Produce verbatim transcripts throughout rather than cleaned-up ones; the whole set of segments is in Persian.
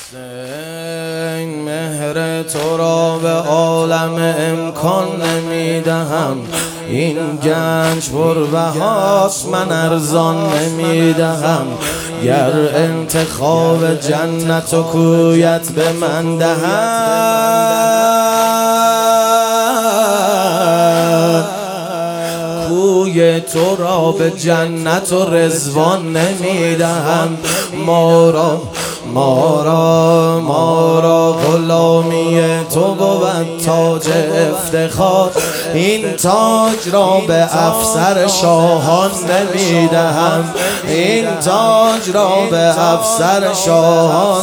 حسین مهر تو را به عالم امکان نمیدهم، این گنج پربهاست من ارزان نمیدهم. گر انتخاب جنت و کویت به من دهد، کوی تو را به جنت و رضوان نمیدهم. ما را ما را ما را غلامی تو بود تاج افتخار، این تاج را به افسر شاهان نمیدهم، این تاج را به افسر شاهان.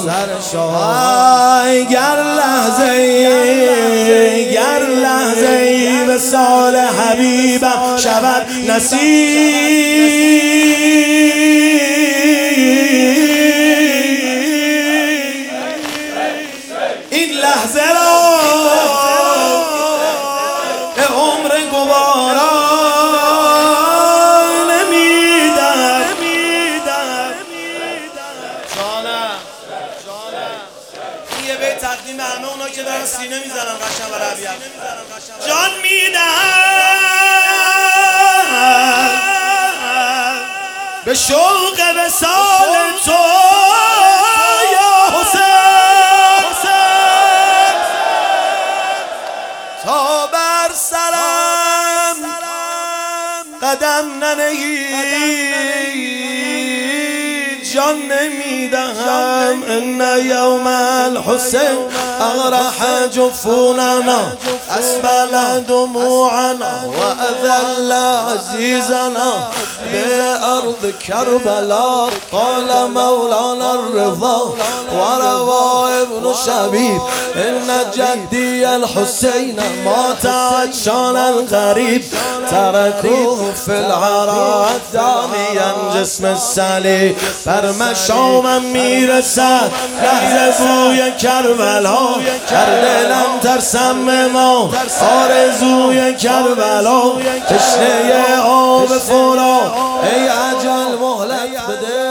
گر لحظه ای گر لحظه ای وصال حبیبم شود نصیب، این لحظه را به عمر گوارا نمیدم. جانم یه بیت تقدیم همه اونا که دارن سینه میزنن قشنگ و ربیعت جان میدم به شوق وصال تو یا حسین، تا بر سرم قدم ننهی جان نمیدهم. ان یوم الحسین اغرح جفوننا اسبل دموعنا و اذل عزیزنا به ارض کربلا. قال مولانا الرضا و روا ابن شبیب ان جدی الحسین مات عطشان الغریب، ترکوه فی العراء دانیا جسم الصلیب. بر مشامم میرسد لحظه بوی کربلا، در دلم ترسم ما آرزوی کربلا. تشنه آب فرات ای اجل مهلت بده.